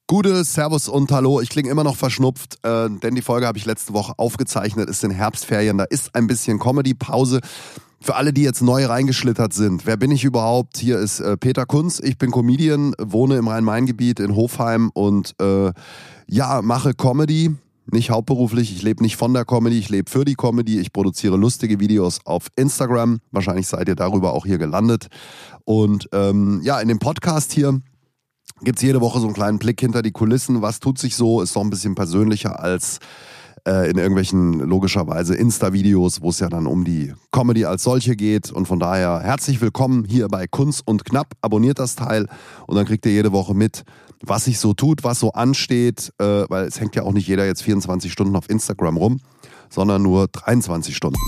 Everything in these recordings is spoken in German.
Gute, Servus und Hallo. Ich klinge immer noch verschnupft, denn die Folge habe ich letzte Woche aufgezeichnet, ist in Herbstferien, da ist ein bisschen Comedy-Pause. Für alle, die jetzt neu reingeschlittert sind, wer bin ich überhaupt? Hier ist Peter Kunz, ich bin Comedian, wohne im Rhein-Main-Gebiet in Hofheim und mache Comedy. Nicht hauptberuflich, ich lebe nicht von der Comedy, ich lebe für die Comedy. Ich produziere lustige Videos auf Instagram. Wahrscheinlich seid ihr darüber auch hier gelandet. Und in dem Podcast hier gibt es jede Woche so einen kleinen Blick hinter die Kulissen. Was tut sich so? Ist doch ein bisschen persönlicher als in irgendwelchen, logischerweise, Insta-Videos, wo es ja dann um die Comedy als solche geht. Und von daher herzlich willkommen hier bei Kunz und Knapp. Abonniert das Teil und dann kriegt ihr jede Woche mit, was sich so tut, was so ansteht. Weil es hängt ja auch nicht jeder jetzt 24 Stunden auf Instagram rum, sondern nur 23 Stunden.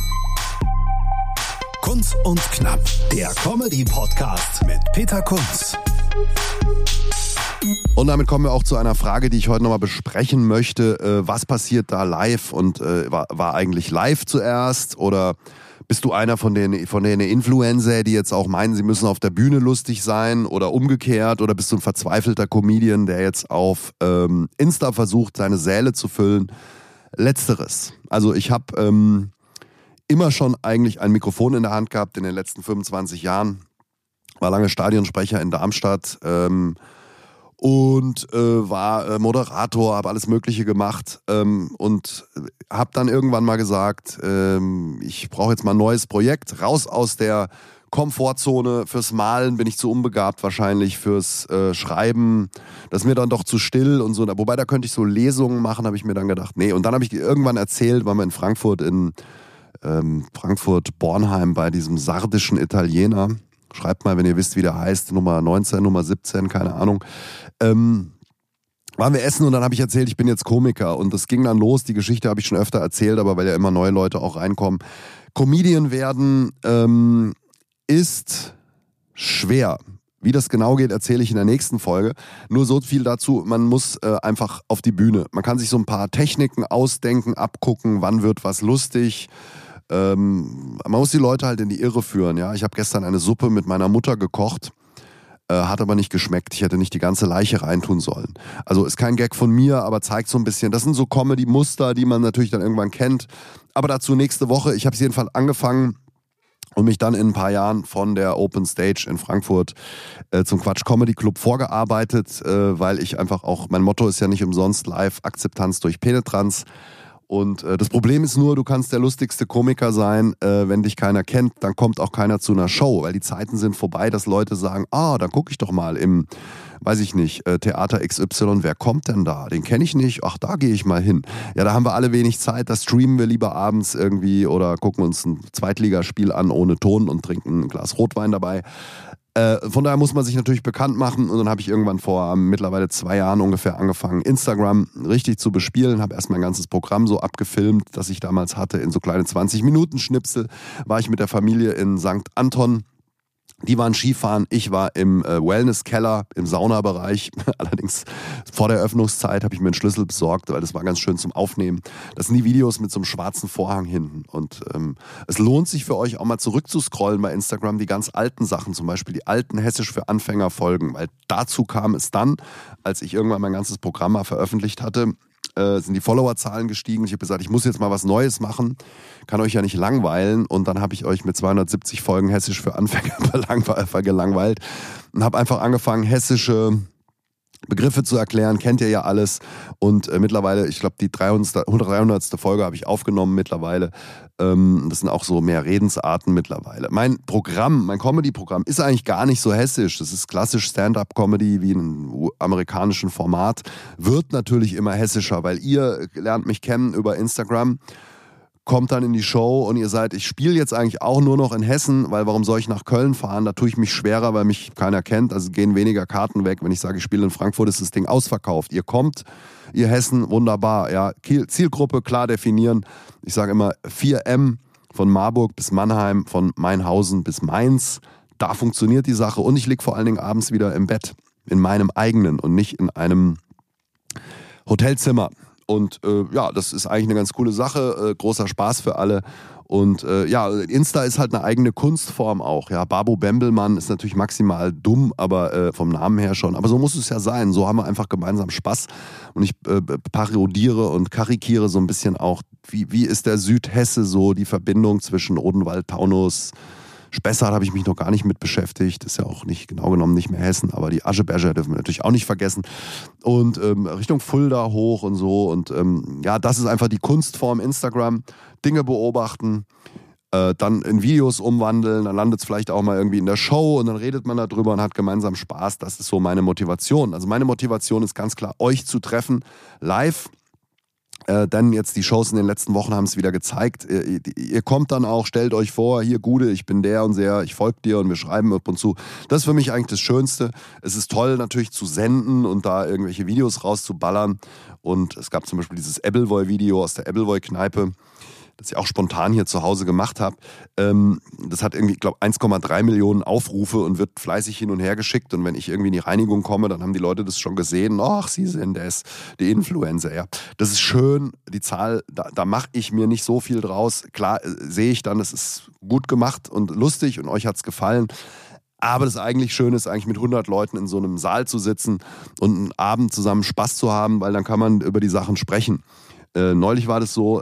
Kunz und Knapp, der Comedy-Podcast mit Peter Kunz. Und damit kommen wir auch zu einer Frage, die ich heute nochmal besprechen möchte. Was passiert da live und war eigentlich live zuerst oder bist du einer von den Influencer, die jetzt auch meinen, sie müssen auf der Bühne lustig sein oder umgekehrt, oder bist du ein verzweifelter Comedian, der jetzt auf Insta versucht, seine Säle zu füllen? Letzteres. Also ich habe immer schon eigentlich ein Mikrofon in der Hand gehabt in den letzten 25 Jahren, war lange Stadionsprecher in Darmstadt, und war Moderator, habe alles Mögliche gemacht und habe dann irgendwann mal gesagt, ich brauche jetzt mal ein neues Projekt, raus aus der Komfortzone. Fürs Malen bin ich zu unbegabt wahrscheinlich, fürs Schreiben, das ist mir dann doch zu still und so. Wobei, da könnte ich so Lesungen machen, habe ich mir dann gedacht, nee. Und dann habe ich irgendwann erzählt, waren wir in Frankfurt-Bornheim bei diesem sardischen Italiener. Schreibt mal, wenn ihr wisst, wie der heißt, Nummer 19, Nummer 17, keine Ahnung. Waren wir essen und dann habe ich erzählt, ich bin jetzt Komiker. Und das ging dann los, die Geschichte habe ich schon öfter erzählt, aber weil ja immer neue Leute auch reinkommen. Comedian werden ist schwer. Wie das genau geht, erzähle ich in der nächsten Folge. Nur so viel dazu, man muss einfach auf die Bühne. Man kann sich so ein paar Techniken ausdenken, abgucken, wann wird was lustig. Man muss die Leute halt in die Irre führen. Ja? Ich habe gestern eine Suppe mit meiner Mutter gekocht, hat aber nicht geschmeckt. Ich hätte nicht die ganze Leiche reintun sollen. Also ist kein Gag von mir, aber zeigt so ein bisschen, das sind so Comedy-Muster, die man natürlich dann irgendwann kennt. Aber dazu nächste Woche. Ich habe es jedenfalls angefangen und mich dann in ein paar Jahren von der Open Stage in Frankfurt zum Quatsch Comedy Club vorgearbeitet, weil ich einfach auch, mein Motto ist ja nicht umsonst live, Akzeptanz durch Penetranz. Und das Problem ist nur, du kannst der lustigste Komiker sein, wenn dich keiner kennt, dann kommt auch keiner zu einer Show, weil die Zeiten sind vorbei, dass Leute sagen, dann gucke ich doch mal im, weiß ich nicht, Theater XY, wer kommt denn da? Den kenne ich nicht, ach, da gehe ich mal hin. Ja, da haben wir alle wenig Zeit, da streamen wir lieber abends irgendwie oder gucken uns ein Zweitligaspiel an ohne Ton und trinken ein Glas Rotwein dabei. Von daher muss man sich natürlich bekannt machen und dann habe ich irgendwann vor mittlerweile 2 Jahren ungefähr angefangen, Instagram richtig zu bespielen, habe erst mein ganzes Programm so abgefilmt, das ich damals hatte, in so kleine 20-Minuten-Schnipsel, war ich mit der Familie in St. Anton. Die waren Skifahren, ich war im Wellness-Keller, im Saunabereich. Allerdings vor der Öffnungszeit habe ich mir einen Schlüssel besorgt, weil das war ganz schön zum Aufnehmen. Das sind die Videos mit so einem schwarzen Vorhang hinten. Und es lohnt sich für euch auch mal zurückzuscrollen bei Instagram, die ganz alten Sachen, zum Beispiel die alten Hessisch für Anfänger Folgen. Weil dazu kam es dann, als ich irgendwann mein ganzes Programm mal veröffentlicht hatte, sind die Followerzahlen gestiegen. Ich habe gesagt, ich muss jetzt mal was Neues machen, kann euch ja nicht langweilen. Und dann habe ich euch mit 270 Folgen Hessisch für Anfänger gelangweilt und habe einfach angefangen, hessische Begriffe zu erklären, kennt ihr ja alles. Und mittlerweile, ich glaube, die 300. Folge habe ich aufgenommen mittlerweile. Das sind auch so mehr Redensarten mittlerweile. Mein Comedy-Programm ist eigentlich gar nicht so hessisch. Das ist klassisch Stand-up-Comedy wie in einem amerikanischen Format. Wird natürlich immer hessischer, weil ihr lernt mich kennen über Instagram, kommt dann in die Show und ihr seid, ich spiele jetzt eigentlich auch nur noch in Hessen, weil warum soll ich nach Köln fahren? Da tue ich mich schwerer, weil mich keiner kennt, also gehen weniger Karten weg. Wenn ich sage, ich spiele in Frankfurt, ist das Ding ausverkauft. Ihr kommt, ihr Hessen, wunderbar. Ja, Zielgruppe klar definieren. Ich sage immer 4M, von Marburg bis Mannheim, von Mainhausen bis Mainz. Da funktioniert die Sache und ich liege vor allen Dingen abends wieder im Bett, in meinem eigenen und nicht in einem Hotelzimmer. Und ja, das ist eigentlich eine ganz coole Sache, großer Spaß für alle. Und ja, Insta ist halt eine eigene Kunstform auch. Ja, Babo Bembelmann ist natürlich maximal dumm, aber vom Namen her schon. Aber so muss es ja sein. So haben wir einfach gemeinsam Spaß. Und ich parodiere und karikiere so ein bisschen auch, wie ist der Südhesse so, die Verbindung zwischen Odenwald, Taunus, Spessart habe ich mich noch gar nicht mit beschäftigt. Ist ja auch nicht genau genommen nicht mehr Hessen, aber die Ascheberger dürfen wir natürlich auch nicht vergessen. Und Richtung Fulda hoch und so. Und ja, das ist einfach die Kunstform Instagram. Dinge beobachten, dann in Videos umwandeln, dann landet es vielleicht auch mal irgendwie in der Show und dann redet man darüber und hat gemeinsam Spaß. Das ist so meine Motivation. Also meine Motivation ist ganz klar, euch zu treffen, live. Denn jetzt die Shows in den letzten Wochen haben es wieder gezeigt. Ihr kommt dann auch, stellt euch vor, hier Gude, ich bin der und der, ich folge dir und wir schreiben ab und zu. Das ist für mich eigentlich das Schönste. Es ist toll natürlich zu senden und da irgendwelche Videos rauszuballern. Und es gab zum Beispiel dieses Ebbelwoi-Video aus der Ebbelwoi-Kneipe, das ich auch spontan hier zu Hause gemacht habe. Das hat irgendwie, ich glaube, 1,3 Millionen Aufrufe und wird fleißig hin und her geschickt. Und wenn ich irgendwie in die Reinigung komme, dann haben die Leute das schon gesehen. Ach, Sie sind es, die Influencer. Ja, das ist schön, die Zahl, da mache ich mir nicht so viel draus. Klar sehe ich dann, es ist gut gemacht und lustig und euch hat es gefallen. Aber das eigentlich Schöne ist eigentlich mit 100 Leuten in so einem Saal zu sitzen und einen Abend zusammen Spaß zu haben, weil dann kann man über die Sachen sprechen. Neulich war das so,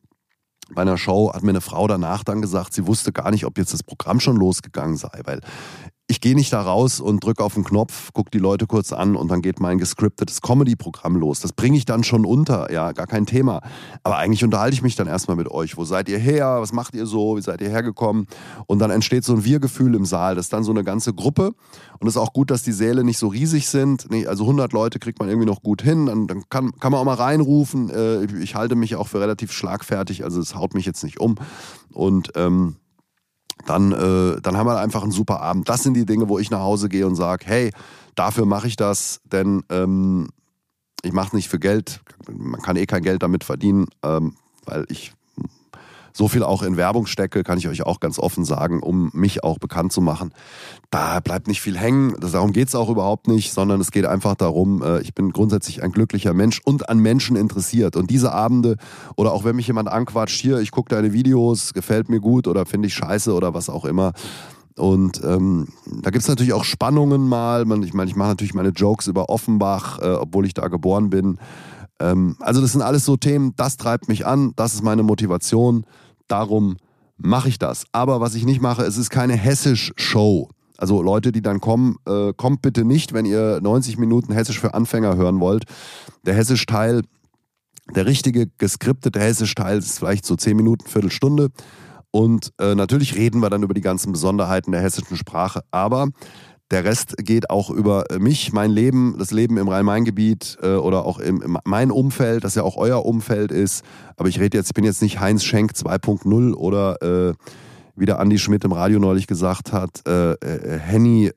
bei einer Show hat mir eine Frau danach dann gesagt, sie wusste gar nicht, ob jetzt das Programm schon losgegangen sei, weil ich gehe nicht da raus und drücke auf den Knopf, gucke die Leute kurz an und dann geht mein gescriptetes Comedy-Programm los. Das bringe ich dann schon unter, ja, gar kein Thema. Aber eigentlich unterhalte ich mich dann erstmal mit euch. Wo seid ihr her? Was macht ihr so? Wie seid ihr hergekommen? Und dann entsteht so ein Wir-Gefühl im Saal. Das ist dann so eine ganze Gruppe. Und es ist auch gut, dass die Säle nicht so riesig sind. Nee, also 100 Leute kriegt man irgendwie noch gut hin. Dann kann man auch mal reinrufen. Ich halte mich auch für relativ schlagfertig. Also es haut mich jetzt nicht um. Und dann haben wir einfach einen super Abend. Das sind die Dinge, wo ich nach Hause gehe und sage, hey, dafür mache ich das, denn ich mache es nicht für Geld. Man kann kein Geld damit verdienen, weil ich so viel auch in Werbung stecke, kann ich euch auch ganz offen sagen, um mich auch bekannt zu machen. Da bleibt nicht viel hängen, darum geht es auch überhaupt nicht, sondern es geht einfach darum, ich bin grundsätzlich ein glücklicher Mensch und an Menschen interessiert. Und diese Abende, oder auch wenn mich jemand anquatscht, hier, ich gucke deine Videos, gefällt mir gut oder finde ich scheiße oder was auch immer. Und da gibt es natürlich auch Spannungen mal. Ich mache natürlich meine Jokes über Offenbach, obwohl ich da geboren bin. Also das sind alles so Themen, das treibt mich an, das ist meine Motivation, darum mache ich das. Aber was ich nicht mache, es ist keine Hessisch-Show. Also Leute, die dann kommen, kommt bitte nicht, wenn ihr 90 Minuten Hessisch für Anfänger hören wollt. Der Hessisch-Teil, der richtige geskriptete Hessisch-Teil ist vielleicht so 10 Minuten, Viertelstunde. Und natürlich reden wir dann über die ganzen Besonderheiten der hessischen Sprache, aber der Rest geht auch über mich, mein Leben, das Leben im Rhein-Main-Gebiet oder auch mein Umfeld, das ja auch euer Umfeld ist. Aber ich bin jetzt nicht Heinz Schenk 2.0 oder wie der Andi Schmidt im Radio neulich gesagt hat, Henny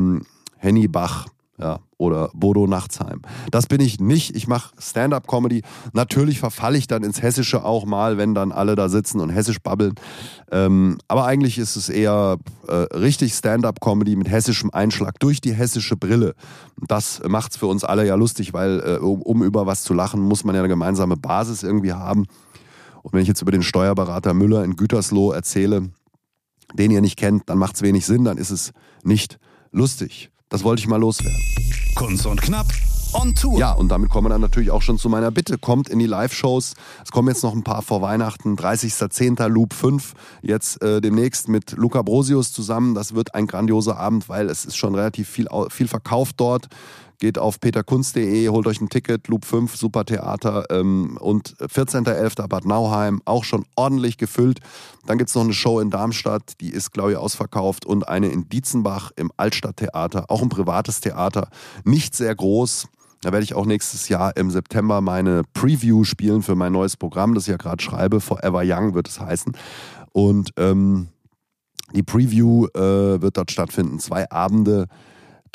Bach. Ja, oder Bodo Nachtsheim. Das bin ich nicht. Ich mache Stand-up-Comedy. Natürlich verfalle ich dann ins Hessische auch mal, wenn dann alle da sitzen und Hessisch babbeln. Aber eigentlich ist es eher richtig Stand-up-Comedy mit hessischem Einschlag durch die hessische Brille. Das macht's für uns alle ja lustig, weil um über was zu lachen, muss man ja eine gemeinsame Basis irgendwie haben. Und wenn ich jetzt über den Steuerberater Müller in Gütersloh erzähle, den ihr nicht kennt, dann macht's wenig Sinn, dann ist es nicht lustig. Das wollte ich mal loswerden. Kunst und Knapp on Tour. Ja, und damit kommen wir dann natürlich auch schon zu meiner Bitte. Kommt in die Live-Shows. Es kommen jetzt noch ein paar vor Weihnachten. 30.10. Loop 5. Jetzt demnächst mit Luca Brosius zusammen. Das wird ein grandioser Abend, weil es ist schon relativ viel verkauft dort. Geht auf peterkunst.de, holt euch ein Ticket, Loop 5, super Theater. Und 14.11. Bad Nauheim, auch schon ordentlich gefüllt. Dann gibt es noch eine Show in Darmstadt, die ist, glaube ich, ausverkauft. Und eine in Dietzenbach im Altstadttheater, auch ein privates Theater. Nicht sehr groß. Da werde ich auch nächstes Jahr im September meine Preview spielen für mein neues Programm, das ich ja gerade schreibe. Forever Young wird es heißen. Und die Preview wird dort stattfinden. 2 Abende.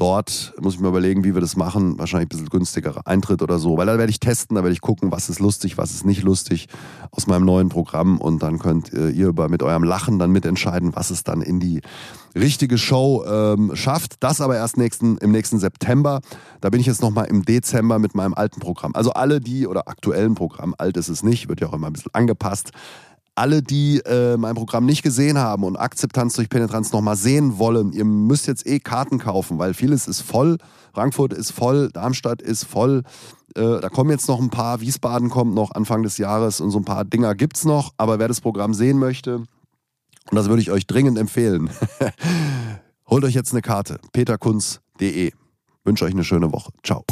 dort muss ich mir überlegen, wie wir das machen. Wahrscheinlich ein bisschen günstigerer Eintritt oder so. Weil da werde ich testen, da werde ich gucken, was ist lustig, was ist nicht lustig aus meinem neuen Programm. Und dann könnt ihr mit eurem Lachen dann mitentscheiden, was es dann in die richtige Show schafft. Das aber erst im nächsten September. Da bin ich jetzt nochmal im Dezember mit meinem alten Programm. Also alle die, oder aktuellen Programm, alt ist es nicht, wird ja auch immer ein bisschen angepasst. Alle, die mein Programm nicht gesehen haben und Akzeptanz durch Penetranz nochmal sehen wollen, ihr müsst jetzt Karten kaufen, weil vieles ist voll. Frankfurt ist voll, Darmstadt ist voll. Da kommen jetzt noch ein paar, Wiesbaden kommt noch Anfang des Jahres und so ein paar Dinger gibt's noch. Aber wer das Programm sehen möchte, und das würde ich euch dringend empfehlen, holt euch jetzt eine Karte, peterkunz.de. Wünsche euch eine schöne Woche. Ciao.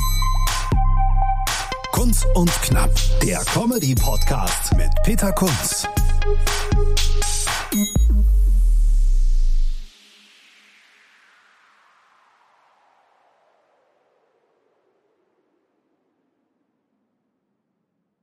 Kunz und Knapp, der Comedy-Podcast mit Peter Kunz.